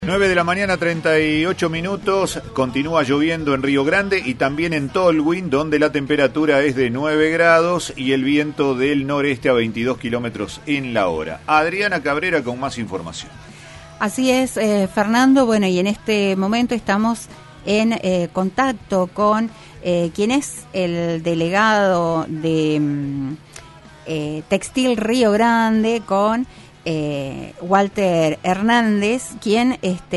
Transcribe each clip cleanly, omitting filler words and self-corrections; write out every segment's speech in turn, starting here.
9 de la mañana, 38 minutos, continúa lloviendo en Río Grande y también en Tolwyn, donde la temperatura es de 9 grados y el viento del noreste a 22 kilómetros en la hora. Adriana Cabrera con más información. Así es, Fernando. Bueno, y en este momento estamos en contacto con quien es el delegado de Textil Río Grande, con Walter Hernández, quien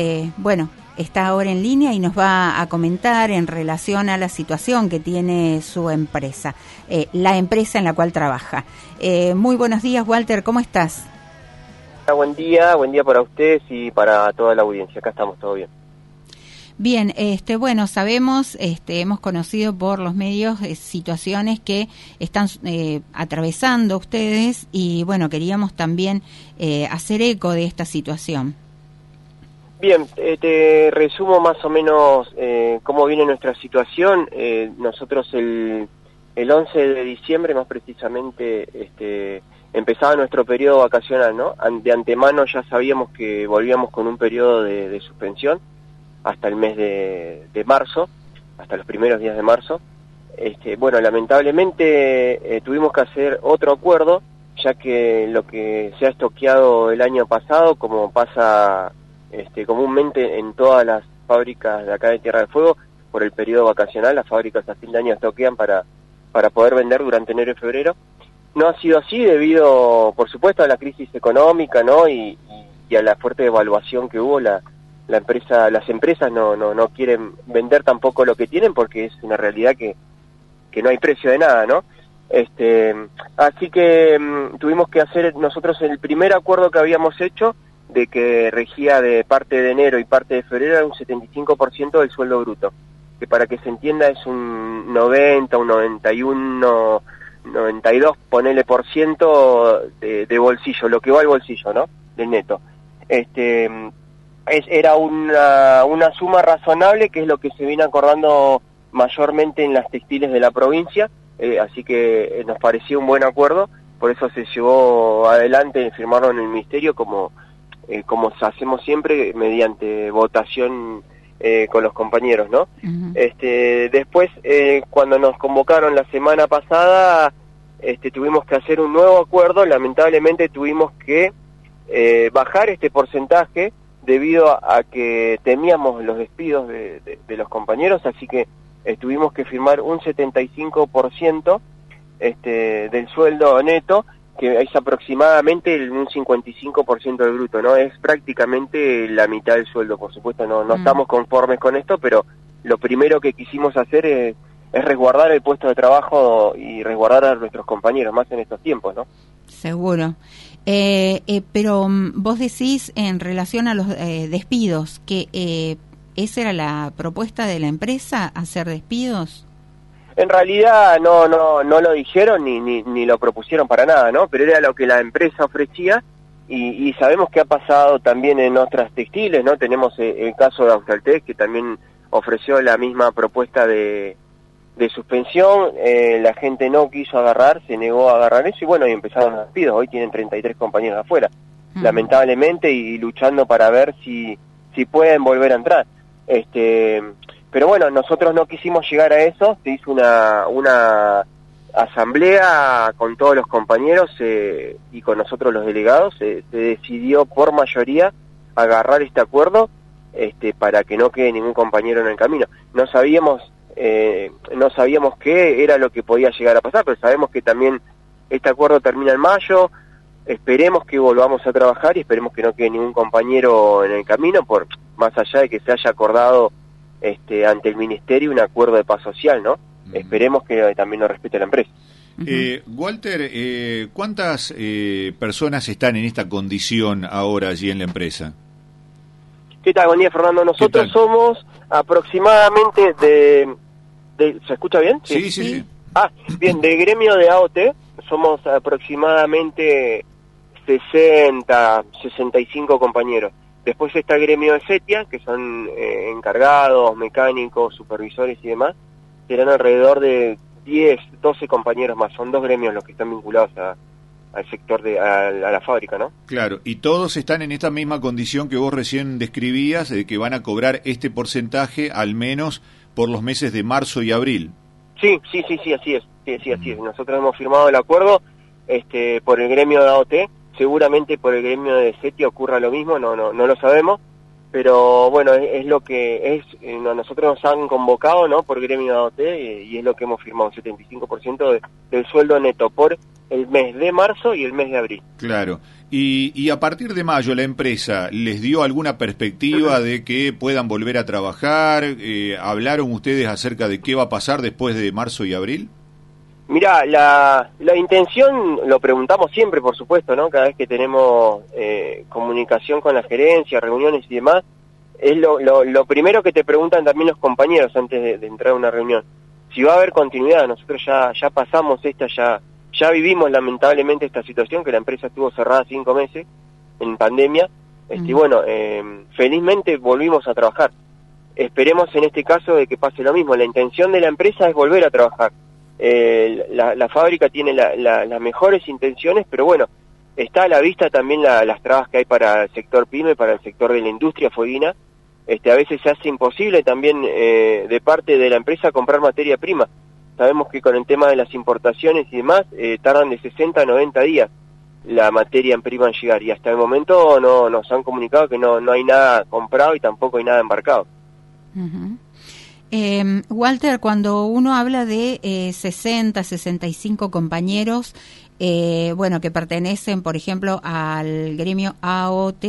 está ahora en línea y nos va a comentar en relación a la situación que tiene su empresa, la empresa en la cual trabaja. Muy buenos días, Walter, ¿cómo estás? Buen día para ustedes y para toda la audiencia. Acá estamos, todo bien. Bien, bueno, sabemos, hemos conocido por los medios situaciones que están atravesando ustedes y, bueno, queríamos también hacer eco de esta situación. Bien, te resumo más o menos cómo viene nuestra situación. Nosotros el 11 de diciembre, más precisamente, empezaba nuestro periodo vacacional, ¿no? De antemano ya sabíamos que volvíamos con un periodo de suspensión hasta el mes de marzo, hasta los primeros días de marzo. Bueno, lamentablemente tuvimos que hacer otro acuerdo, ya que lo que se ha estoqueado el año pasado, como pasa comúnmente en todas las fábricas de acá de Tierra del Fuego, por el periodo vacacional, las fábricas a fin de año estoquean para poder vender durante enero y febrero. No ha sido así debido, por supuesto, a la crisis económica, ¿no? Y a la fuerte devaluación que hubo. Las empresas no quieren vender tampoco lo que tienen porque es una realidad que no hay precio de nada, ¿no? Así que tuvimos que hacer nosotros el primer acuerdo que habíamos hecho, de que regía de parte de enero y parte de febrero, era un 75% del sueldo bruto, que para que se entienda es un 90, un 91, 92, ponele por ciento de bolsillo, lo que va al bolsillo, ¿no? Del neto. Era una suma razonable, que es lo que se viene acordando mayormente en las textiles de la provincia, así que nos pareció un buen acuerdo, por eso se llevó adelante, firmarlo en el ministerio como hacemos siempre, mediante votación con los compañeros, ¿no? Uh-huh. Después, cuando nos convocaron la semana pasada, tuvimos que hacer un nuevo acuerdo. Lamentablemente tuvimos que bajar este porcentaje debido a que temíamos los despidos de los compañeros, así que tuvimos que firmar un 75% del sueldo neto, que es aproximadamente un 55% del bruto, ¿no? Es prácticamente la mitad del sueldo. Por supuesto no estamos conformes con esto, pero lo primero que quisimos hacer es resguardar el puesto de trabajo y resguardar a nuestros compañeros, más en estos tiempos, ¿no? Seguro. Pero vos decís en relación a los despidos, que ¿esa era la propuesta de la empresa, hacer despidos? En realidad no lo dijeron ni lo propusieron para nada, ¿no? Pero era lo que la empresa ofrecía y sabemos que ha pasado también en otras textiles, ¿no? Tenemos el caso de Australtex, que también ofreció la misma propuesta de suspensión. La gente no quiso agarrar, se negó a agarrar eso y bueno, y empezaron los despidos. Hoy tienen 33 compañeros afuera, lamentablemente, y luchando para ver si pueden volver a entrar. Pero bueno, nosotros no quisimos llegar a eso. Se hizo una asamblea con todos los compañeros y con nosotros los delegados. Se decidió por mayoría agarrar este acuerdo para que no quede ningún compañero en el camino. No sabíamos qué era lo que podía llegar a pasar, pero sabemos que también este acuerdo termina en mayo. Esperemos que volvamos a trabajar y esperemos que no quede ningún compañero en el camino, por más allá de que se haya acordado ante el ministerio un acuerdo de paz social, ¿no? Uh-huh. Esperemos que también lo respete la empresa. Walter, ¿cuántas personas están en esta condición ahora allí en la empresa? ¿Qué tal? Buen día, Fernando. Nosotros somos aproximadamente ¿se escucha bien? Sí. Bien, de gremio de AOT somos aproximadamente 65 compañeros. Después está el gremio de CETIA, que son encargados, mecánicos, supervisores y demás. Serán alrededor de 10, 12 compañeros más. Son dos gremios los que están vinculados a al sector a la fábrica, ¿no? Claro, y todos están en esta misma condición que vos recién describías, de que van a cobrar este porcentaje al menos por los meses de marzo y abril. Sí, así es. Sí, así es. Nosotros hemos firmado el acuerdo por el gremio de AOT, seguramente por el gremio de SETI ocurra lo mismo, no lo sabemos, pero bueno, es lo que es. Nosotros nos han convocado, ¿no?, por gremio de AOT, y es lo que hemos firmado, un 75% del sueldo neto por el mes de marzo y el mes de abril. Claro. Y a partir de mayo, ¿la empresa les dio alguna perspectiva de que puedan volver a trabajar? ¿Hablaron ustedes acerca de qué va a pasar después de marzo y abril? Mirá, la intención, lo preguntamos siempre, por supuesto, ¿no? Cada vez que tenemos comunicación con la gerencia, reuniones y demás, es lo primero que te preguntan también los compañeros antes de entrar a una reunión. Si va a haber continuidad. Nosotros ya pasamos ya vivimos lamentablemente esta situación, que la empresa estuvo cerrada 5 meses en pandemia, y bueno, felizmente volvimos a trabajar. Esperemos en este caso de que pase lo mismo. La intención de la empresa es volver a trabajar. La fábrica tiene las mejores intenciones, pero bueno, está a la vista también las trabas que hay para el sector pyme, para el sector de la industria fueguina. A veces se hace imposible también de parte de la empresa comprar materia prima. Sabemos que con el tema de las importaciones y demás, tardan de 60 a 90 días la materia prima en llegar, y hasta el momento nos han comunicado que no hay nada comprado y tampoco hay nada embarcado. Uh-huh. Walter, cuando uno habla de 60, 65 compañeros, bueno, que pertenecen, por ejemplo, al gremio AOT,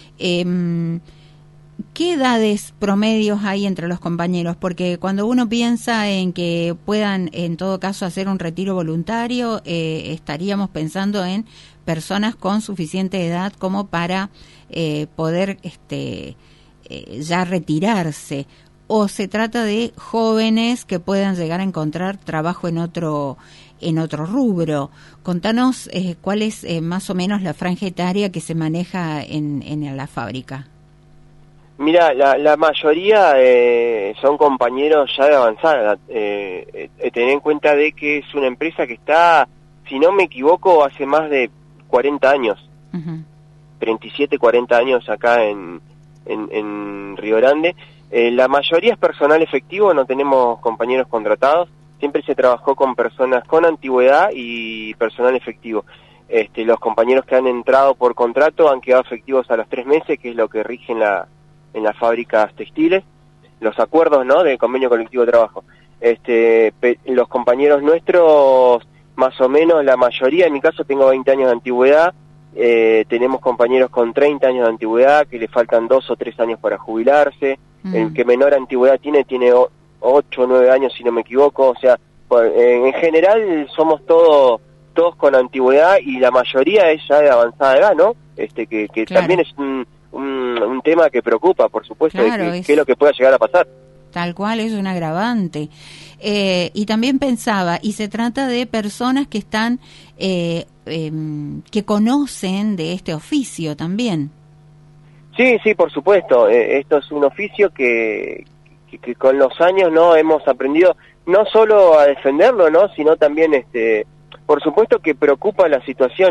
¿qué edades promedios hay entre los compañeros? Porque cuando uno piensa en que puedan, en todo caso, hacer un retiro voluntario, estaríamos pensando en personas con suficiente edad como para poder ya retirarse. ¿O se trata de jóvenes que puedan llegar a encontrar trabajo en otro rubro? Contanos cuál es más o menos la franja etaria que se maneja en la fábrica. Mira, la mayoría son compañeros ya de avanzada. Ten en cuenta de que es una empresa que está, si no me equivoco, hace más de 40 años, 37, 40 años acá en Río Grande. La mayoría es personal efectivo, no tenemos compañeros contratados. Siempre se trabajó con personas con antigüedad y personal efectivo. Los compañeros que han entrado por contrato han quedado efectivos a los 3 meses, que es lo que rige en las fábricas textiles, los acuerdos, ¿no?, de convenio colectivo de trabajo. Los compañeros nuestros, más o menos la mayoría, en mi caso tengo 20 años de antigüedad, tenemos compañeros con 30 años de antigüedad que le faltan 2 o 3 años para jubilarse. El que menor antigüedad tiene 8 o 9 años, si no me equivoco. O sea, en general somos todos con antigüedad, y la mayoría es ya de avanzada edad, ¿no? Que claro, también es un tema que preocupa, por supuesto, claro, de qué es lo que pueda llegar a pasar. Tal cual, es un agravante. Y también pensaba, y se trata de personas que están, que conocen de este oficio también. Sí, por supuesto. Esto es un oficio que con los años no hemos aprendido no solo a defenderlo, no, sino también, por supuesto que preocupa la situación.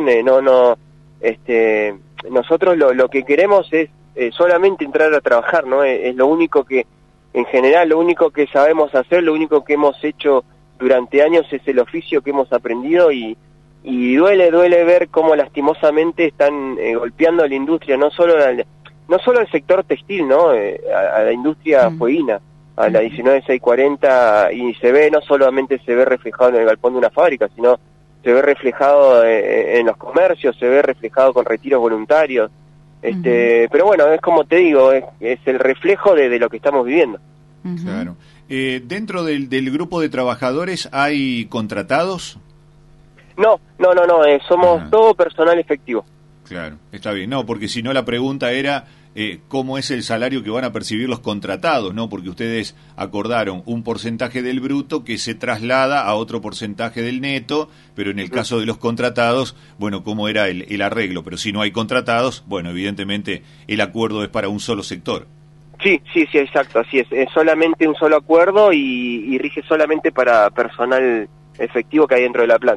Nosotros lo que queremos es solamente entrar a trabajar, ¿no? Es lo único que, en general, lo único que sabemos hacer, lo único que hemos hecho durante años es el oficio que hemos aprendido, y duele ver cómo lastimosamente están golpeando a la industria, no solo al sector textil, ¿no? A la industria fueguina, a la 19640, y no solamente se ve reflejado en el galpón de una fábrica, sino se ve reflejado en los comercios, se ve reflejado con retiros voluntarios. Pero bueno, es como te digo, es el reflejo de lo que estamos viviendo. Claro. ¿Dentro del grupo de trabajadores hay contratados? No, somos todo personal efectivo. Claro, está bien. No, porque si no la pregunta era cómo es el salario que van a percibir los contratados, ¿no? Porque ustedes acordaron un porcentaje del bruto que se traslada a otro porcentaje del neto, pero en el caso de los contratados, bueno, ¿cómo era el arreglo? Pero si no hay contratados, bueno, evidentemente el acuerdo es para un solo sector. Sí, exacto, así es. Es solamente un solo acuerdo y rige solamente para personal efectivo que hay dentro de la planta.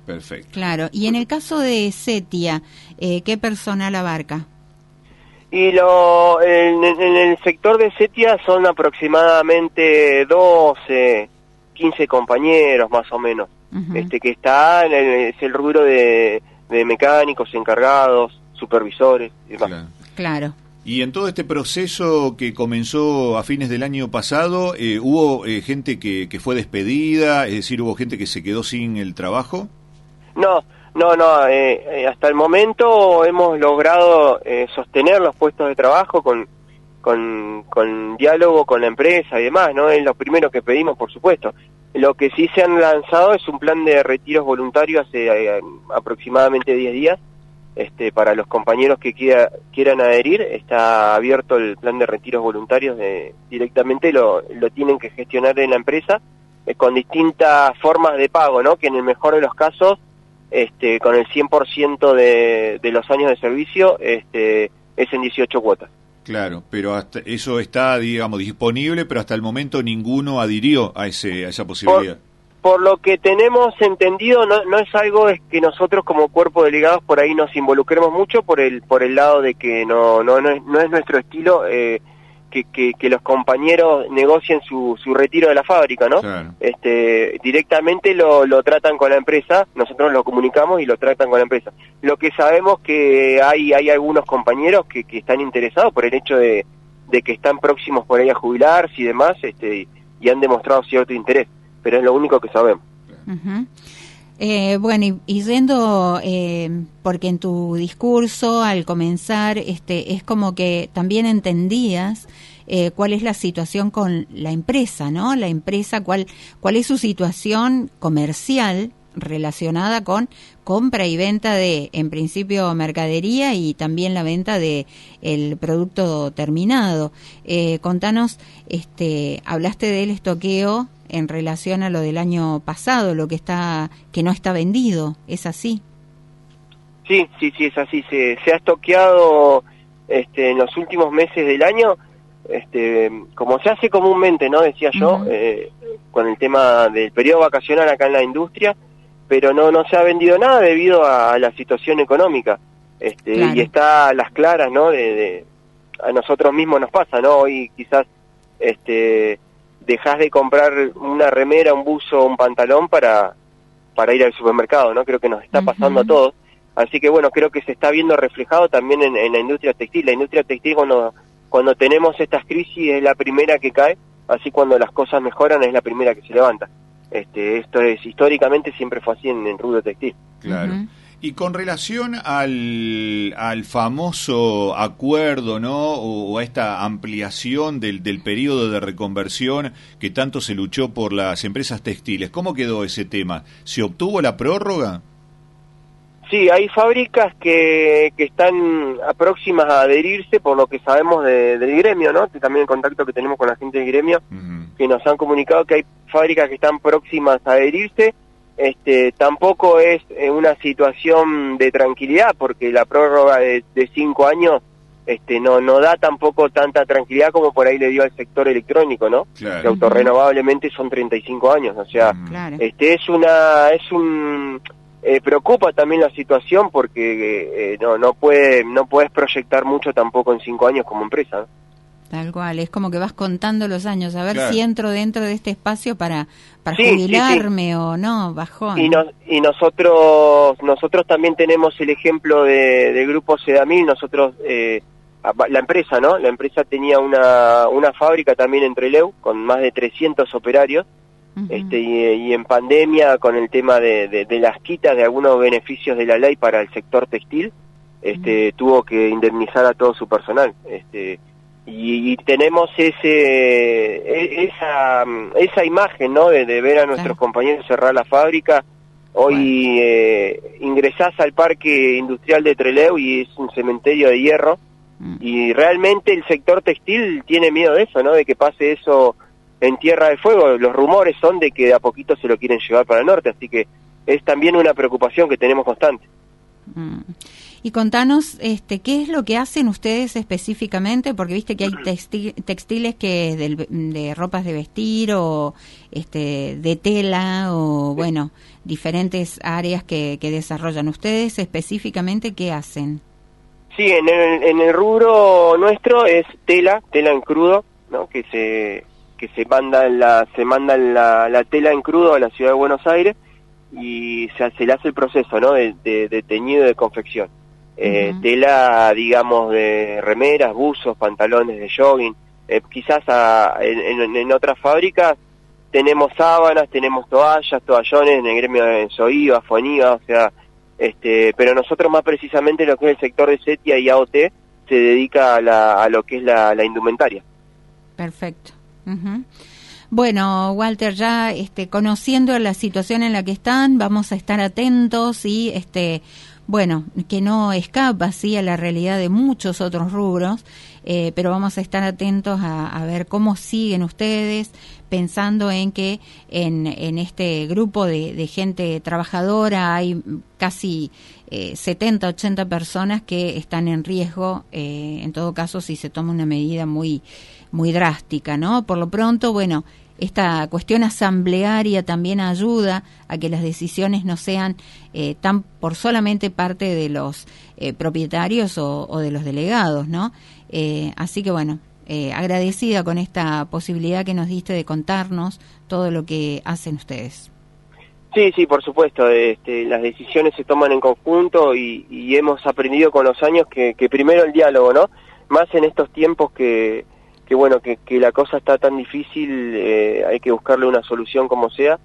Perfecto. Claro. Y en el caso de Setia, ¿qué personal abarca? Y en el sector de Setia son aproximadamente 12, 15 compañeros más o menos, que están es el rubro de mecánicos, encargados, supervisores y demás. Claro. Y en todo este proceso que comenzó a fines del año pasado, ¿hubo gente que fue despedida? Es decir, ¿hubo gente que se quedó sin el trabajo? No, hasta el momento hemos logrado sostener los puestos de trabajo con diálogo con la empresa y demás, ¿no? Es lo primero que pedimos, por supuesto. Lo que sí se han lanzado es un plan de retiros voluntarios hace aproximadamente 10 días. Para los compañeros que quieran adherir, está abierto el plan de retiros voluntarios, directamente lo tienen que gestionar en la empresa, con distintas formas de pago, ¿no? Que en el mejor de los casos, con el 100% de los años de servicio, es en 18 cuotas. Claro, pero hasta eso está, digamos, disponible, pero hasta el momento ninguno adhirió a esa posibilidad. Por lo que tenemos entendido, no es algo que nosotros como cuerpo de delegados por ahí nos involucremos mucho por el lado de que no es nuestro estilo que los compañeros negocien su retiro de la fábrica, ¿no? Claro. Directamente lo tratan con la empresa, nosotros lo comunicamos y lo tratan con la empresa. Lo que sabemos que hay algunos compañeros que están interesados por el hecho de que están próximos por ahí a jubilarse y demás, y han demostrado cierto interés, pero es lo único que sabemos. Bueno, y yendo, porque en tu discurso al comenzar, es como que también entendías cuál es la situación con la empresa, ¿no? La empresa, cuál es su situación comercial relacionada con compra y venta de, en principio, mercadería y también la venta de el producto terminado. Contanos, hablaste del estoqueo en relación a lo del año pasado, lo que no está vendido, ¿es así? Sí, es así. Se ha estoqueado en los últimos meses del año, como se hace comúnmente, ¿no? Decía yo, con el tema del periodo vacacional acá en la industria, pero no se ha vendido nada debido a la situación económica, claro. Y está a las claras, ¿no? A nosotros mismos nos pasa, ¿no? Hoy quizás dejás de comprar una remera, un buzo, un pantalón para ir al supermercado, ¿no? Creo que nos está pasando a todos. Así que bueno, creo que se está viendo reflejado también en la industria textil. La industria textil cuando tenemos estas crisis es la primera que cae, así cuando las cosas mejoran es la primera que se levanta. Esto es históricamente siempre fue así en el rubro textil. Claro. Y con relación al famoso acuerdo, ¿no? O a esta ampliación del periodo de reconversión que tanto se luchó por las empresas textiles, ¿cómo quedó ese tema? ¿Se obtuvo la prórroga? Sí, hay fábricas que están próximas a adherirse, por lo que sabemos del gremio, ¿no? También el contacto que tenemos con la gente del gremio, que nos han comunicado que hay fábricas que están próximas a adherirse. Tampoco es una situación de tranquilidad, porque la prórroga de 5 años no da tampoco tanta tranquilidad como por ahí le dio al sector electrónico, ¿no? Claro. Que autorrenovablemente son 35 años, o sea, claro. Preocupa también la situación porque no puedes proyectar mucho tampoco en 5 años como empresa, ¿no? Tal cual, es como que vas contando los años, a ver claro. si entro dentro de este espacio para sí, jubilarme o no, bajón. Y nosotros también tenemos el ejemplo del grupo Sedamil. Nosotros, la empresa, ¿no? La empresa tenía una fábrica también en Trelew con más de 300 operarios, y en pandemia, con el tema de las quitas de algunos beneficios de la ley para el sector textil, tuvo que indemnizar a todo su personal. Y tenemos esa imagen, ¿no? De ver a nuestros compañeros cerrar la fábrica. Hoy ingresás al parque industrial de Trelew y es un cementerio de hierro, y realmente el sector textil tiene miedo de eso, ¿no? De que pase eso en Tierra del Fuego. Los rumores son de que de a poquito se lo quieren llevar para el norte, así que es también una preocupación que tenemos constante. Y contanos, ¿qué es lo que hacen ustedes específicamente? Porque viste que hay textiles que de ropas de vestir o de tela o, bueno, diferentes áreas que desarrollan. ¿Ustedes específicamente qué hacen? Sí, en el rubro nuestro es tela en crudo, ¿no? Que se manda la tela en crudo a la ciudad de Buenos Aires y se le hace el proceso, ¿no? de teñido de confección. Tela, digamos, de remeras, buzos, pantalones de jogging. Quizás en otras fábricas tenemos sábanas, tenemos toallas, toallones en el gremio de SOIVA, FONIVA, o sea, pero nosotros más precisamente lo que es el sector de Setia y AOT se dedica a lo que es la indumentaria. Perfecto. Bueno, Walter, ya conociendo la situación en la que están, vamos a estar atentos y bueno, que no escapa sí a la realidad de muchos otros rubros, pero vamos a estar atentos a ver cómo siguen ustedes, pensando en que en este grupo de gente trabajadora hay casi 70, 80 personas que están en riesgo, en todo caso si se toma una medida muy drástica, ¿no? Por lo pronto, bueno, esta cuestión asamblearia también ayuda a que las decisiones no sean tan por solamente parte de los propietarios o de los delegados, ¿no? Así que bueno, agradecida con esta posibilidad que nos diste de contarnos todo lo que hacen ustedes. Sí, por supuesto. Las decisiones se toman en conjunto y hemos aprendido con los años que primero el diálogo, ¿no? Más en estos tiempos que bueno, que la cosa está tan difícil, hay que buscarle una solución como sea.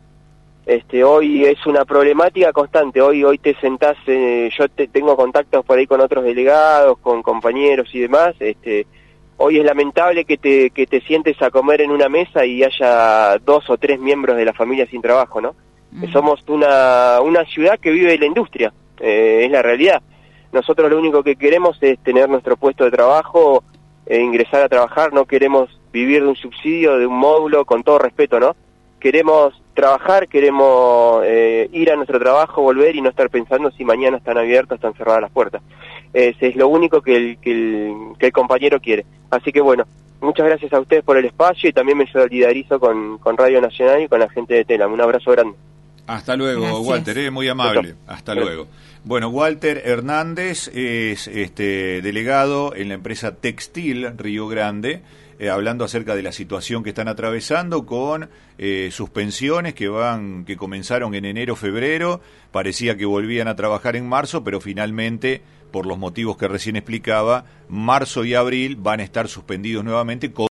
Hoy es una problemática constante, hoy te sentás, yo tengo contactos por ahí con otros delegados, con compañeros y demás, hoy es lamentable que te sientes a comer en una mesa y haya 2 o 3 miembros de la familia sin trabajo, ¿no? Somos una ciudad que vive de la industria, es la realidad. Nosotros lo único que queremos es tener nuestro puesto de trabajo, ingresar a trabajar, no queremos vivir de un subsidio, de un módulo, con todo respeto, ¿no? Queremos trabajar, queremos ir a nuestro trabajo, volver y no estar pensando si mañana están abiertas, están cerradas las puertas. Es lo único que el compañero quiere. Así que bueno, muchas gracias a ustedes por el espacio y también me solidarizo con Radio Nacional y con la gente de Telam. Un abrazo grande. Hasta luego, gracias. Walter, muy amable. Hasta luego. Bueno, Walter Hernández es delegado en la empresa Textil Río Grande, hablando acerca de la situación que están atravesando con suspensiones que comenzaron en enero-febrero, parecía que volvían a trabajar en marzo, pero finalmente, por los motivos que recién explicaba, marzo y abril van a estar suspendidos nuevamente.